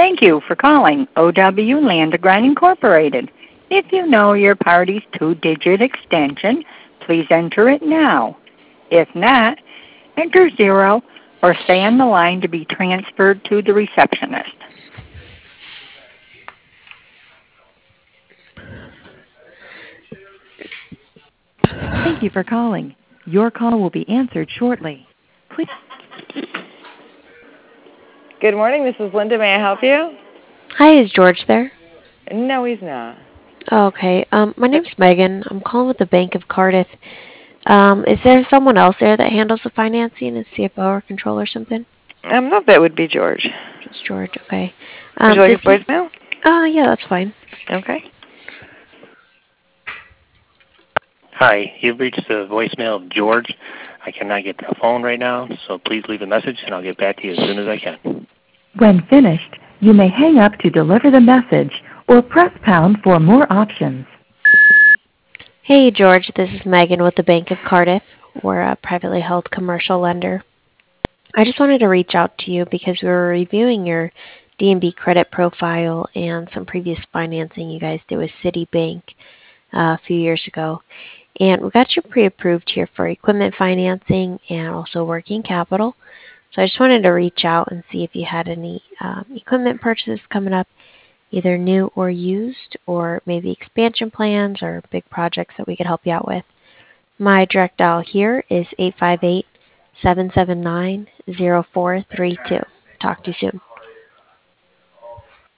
Thank you for calling OW Landegrind Incorporated. If you know your party's two-digit extension, please enter it now. If not, enter 0 or stay on the line to be transferred to the receptionist. Thank you for calling. Your call will be answered shortly. Please. Good morning, this is Linda. May I help you? Hi, is George there? No, he's not. Okay. My name's Megan. I'm calling with the Bank of Cardiff. Is there someone else there that handles the financing, a CFO or controller or something? No, that would be George. Just George. Okay. Would you like his voicemail? Yeah, that's fine. Okay. Hi, you've reached the voicemail of George. I cannot get to the phone right now, so please leave a message and I'll get back to you as soon as I can. When finished, you may hang up to deliver the message or press pound for more options. Hey, George. This is Megan with the Bank of Cardiff. We're a privately held commercial lender. I just wanted to reach out to you because we were reviewing your D&B credit profile and some previous financing you guys did with Citibank a few years ago. And we got you pre-approved here for equipment financing and also working capital. So I just wanted to reach out and see if you had any equipment purchases coming up, either new or used, or maybe expansion plans or big projects that we could help you out with. My direct dial here is 858-779-0432. Talk to you soon.